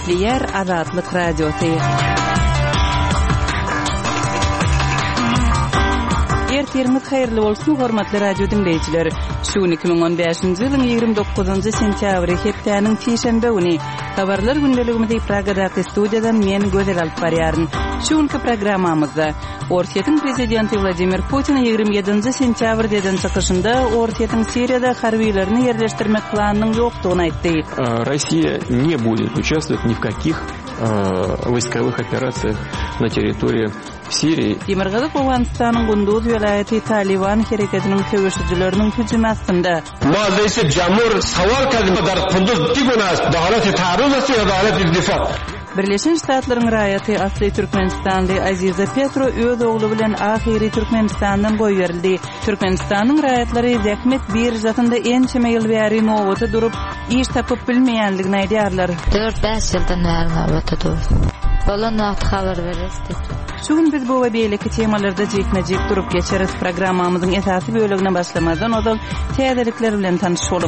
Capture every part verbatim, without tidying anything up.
Eşliyer Azatlyk Radiosu. Ertirimiz hayırlı bolsun hormatly radio dinleyijiler. Şu iki ming on beşinji ýylyň ýygrimi dokuzynjy sentýabry hepdeniň şeýşembe güni habarlar gündeligimizi Pragadaky studiýadan men Gözel alyp barýaryn. Şuňky programmamyzda Ortiýetiň prezidenti Vladimir Putin ýygrimi ýedinji sentýabr deden çykyşynda Ortiýetiň Siriýada harbiýlerini ýerleşdirmek planynyň ýokdugyny aýtdy. Россия не будет участвовать ни в каких войсковых операциях на территории Сирии. Demirgazyk Awganystanyň Gunduz welaýaty Taliban hereketiniň töweşijileriniň hüjümi astynda. Mazisi jamur sawal kadym dar Kunduz diýenas dawalat taarruz ya dawalat difa. Birleşen Ştatlaryň raýaty Asly Türkmenistanly Aziza Petro öz ogly bilen ahyry Türkmenistandan goý berildi. Türkmenistanyň raýatlary zähmet bir zatynda ençeme ýyl bäri nowata durup iş tapyp bilmeýänligini aýdýarlar. dört beş ýyldan bäri nowata durup. Bolan wagt habar berýärdi. Şuň biz bu we beýleki temalarda jekmejek durup geçeriz. Programmamyzyň esasy bölегine başlamadan odal täzelikler bilen tanışalım.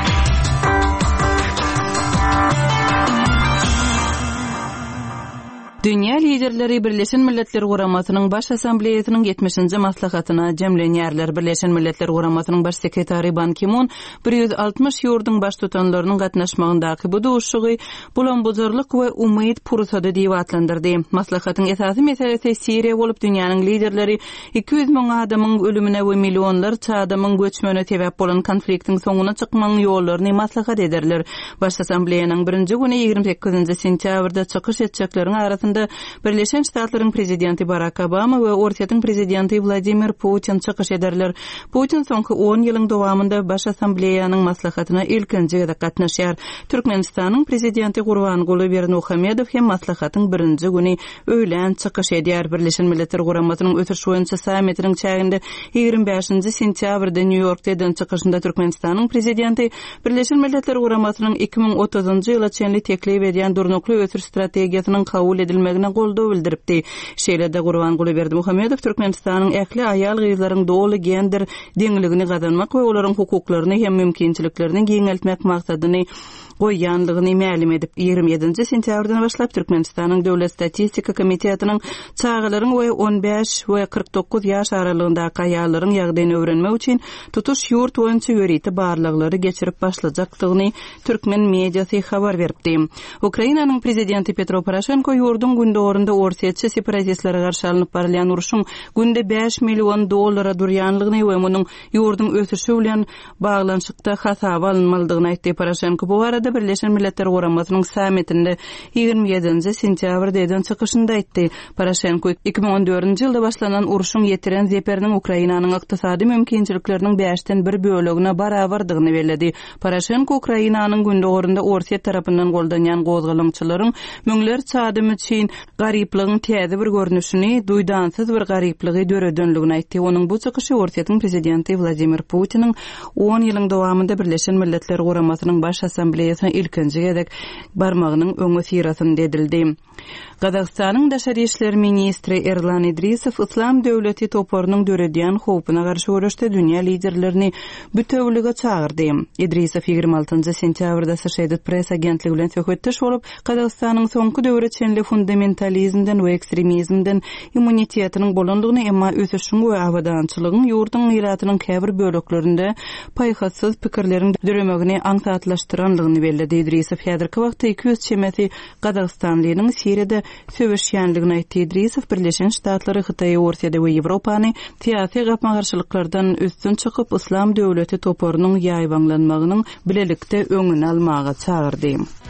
Dünya liderleri Birleşen Milletler Guramatynyň baş assambleýasynyň yetmişinji maslahatyna jemlenýärler. Birleşen Milletler Guramatynyň baş sekretary Ban Ki-moon bir ýüz altmış ýurdun baş tutanlarynyň gatnaşmagyndaky bu duşugy bulanbuzarlyk we umyt pursady diýip atlandyrdy. Maslahatyň esasy meselesi Siriýa bolup dünýäniň liderleri iki yüz miň adamyň ölümine we millionlarça adamyň göçmegine sebäp bolan konfliktiň soňuna çykmagyň ýollaryny maslahat ederler. Baş assambleýanyň birinji güni ýygrimi sekizinji sentýabrda çykyş etjekleriň arasynda Birleşen Ştatlaryň prezidenti Barack Obama we Ortiýetiň prezidenti Vladimir Putin çykyş ederler. Putin soňky on ýylyň dowamında baş assambleýanyň maslahatyna ilkinji gede gatnaşýar. Türkmenistanyň prezidenti Gurbanguly Berdimuhammedow hem maslahatyň birinji güni öýlen çykyş edýär. Birleşen Milletler Guramatynyň ötüş boýunça sammitiniň çäginde ýygrimi beşinji sentýabrda New Yorkda eden çykyşynda Türkmenistanyň prezidenti Birleşen Milletler Guramatynyň iki ming otuzynjy ýyla çenli teklip edýän durnukly ötüş strategiýasynyň kabul edilmegine goldaw bildiripdi. Şeýlede Gurbanguly Berdimuhammedow Türkmenistanyň ähli aýal gyzlaryň doly gender deňligini gazanmak we olaryň hukuklaryny hem mümkinçiliklerini giňeltmek maksadyny goýýanlygyny ma'lum edip ýygrimi ýedinji sentýabrdan başlap Türkmenistanyň Döwlet Statistika Komitetining çağalaryň we on beş we kırk dokuz ýaş aralygyndaky aýallaryň ýagdaýyny öwrenmek üçin tutuş ýurt boýunça ýöriti barlyklary geçirip başlajakdygyny türkmen mediasy habar beripdi. Ukrainanyň prezidenti Petro Poroshenko ýurdun gündorunda ortaçy separatistlere garşy alynıp barýan uruşyň günde beş million dollara durýanlygyny we munyň ýurdun ösüşi bilen baglanşykda hasap alınmalydygyny aýtdy. Poroshenko bu arada Birleşen Milletler Guramatynyň sammitinde ýygrimi ýedinji sentýabrda eden çykyşynda aýtdy. Poroshenko iki ming on dördünji ýylda başlanan uruşyň ýetiren zeperiniň Ukrainanyň ykdysady mümkinçilikleriniň beşden bir bölegine barabardygyny bellädi. Poroshenko Ukrainanyň gündorunda Ortiýet tarapyndan goldanýan gozgalançylaryň müňlerçe adam üçin garyplygyň täze bir görnüşini, duýdansyz bir garyplygy döredönligini aýtdy. Onuň bu çykyşy Ortiýetiň prezidenti Vladimir Putiniň on ýylyň dowamında Birleşen Milletler Guramatynyň baş assambleýasyna ilkinji gedek barmagynyň öňe sirasyny dedildi. Gazagstanyň daşary işler ministri Erlan Idrisow Islam döwleti toporunyň döredýän howpuna garşy görüşde dünýä liderlerini bütewlige çağırdy. Idrisow ýygrimi altynjy sentýabrda Associated Press agentligi bilen söhbetdeş bolup Gazagstanyň soňky döwre çenli fundamentalizmden we ekstremizmden immunitetiniň bolandygyny emma ösüşiň we awadançylygyň ýurdun ýyratynyň käbir böleklerinde paýhasyz pikirleriň döremegini aňsatlaşdyranlygyny bellädi. Idrisow häzirki wagtda iki yüz çemeti Gazagstanlynyň Siriýada söwüşýänligini aýtdy. Idrisow Birleşen Ştatlary, Hytaý, Ortiýada we Ýewropany tiýasy gapmagarçylyklardan üstün çykyp Islam döwleti toporunyň ýaýbanlanmagynyň bilelikde öňüni almaga çağırdy.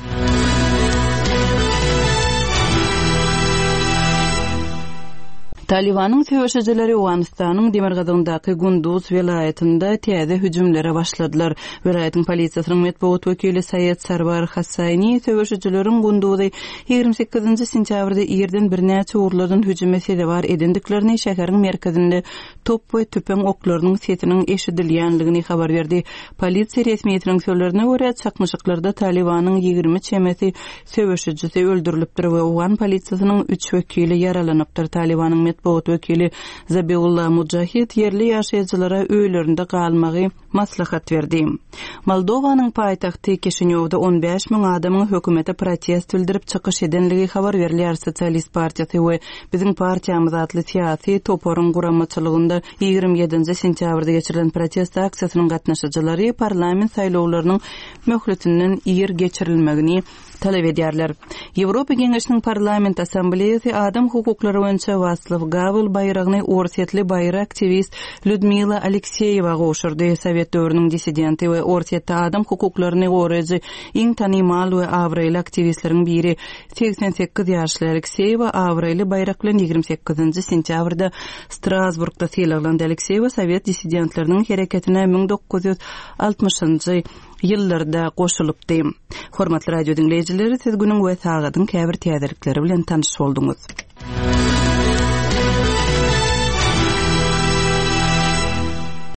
Talibanyň söwüşejileri Awganystanyň Demirgazyndaky Gunduz welaýatynda täze hüjümlere başladylar. Welaýatyň polisiýasynyň medeniýet wekili Saýed Sarwar Hassani söwüşejileriň Gunduzy ýygrimi sekizinji sentýabrda ýerden bir näçe urlardan hüjüme sebäp edindiklerini şäheriň merkezinde top we tüpeň oklarynyň setiniň eşidilýänligini habar berdi. Polisiýa resmiýetiniň sözlerine görä çakmyşyklarda Talibanyň ýygrimi çemeti söwüşejisi öldürilipdir we Awgan polisiýasynyň üç wekili yaralanypdyr. Talibanyň Medeniýet wekili Zabiullah Mujahid yerli ýaşaýjylara öýlerinde galmagy maslahat berdi. Moldowanyň paýtagty Kišiňowda on beş miň adamyň hökümete protest bildirip çykyş edenligi habar berilýär. Sosialist partiýasy we biziň partiýamyz atly siýasy toporun guramçylygynda ýigirme ýedinji sentýabrda geçirilen protest aksiýasynyň gatnaşyjylary parlament saýlawlarynyň möhletinden ýer geçirilmegini talep edýärler. Ýewropa Geňeşiniň parlament assambleýasy adam hukuklary boýunça Václav Gawel bayragyny orsetli bayrak aktivist Lyudmila Alekseýewa goşurdy. Sovet döwrüniň dissidenti we orsetli adam hukuklaryny goraýjy iň tanymal we awraýly aktivistleriň biri seksen sekiz ýaşly Alekseýewa awraýly bayrak bilen ýigirme sekizinji sentýabrda Strasburgda syýlaglandy. Alekseýewa Sovet dissidentleriniň hereketine ming dokuz ýüz altymyşynjy ýyllarda goşulypdy. Hormatly radio dinleýijileri, siz günüň we sagatyň käbir täzelikleri bilen tanış bolduňuz.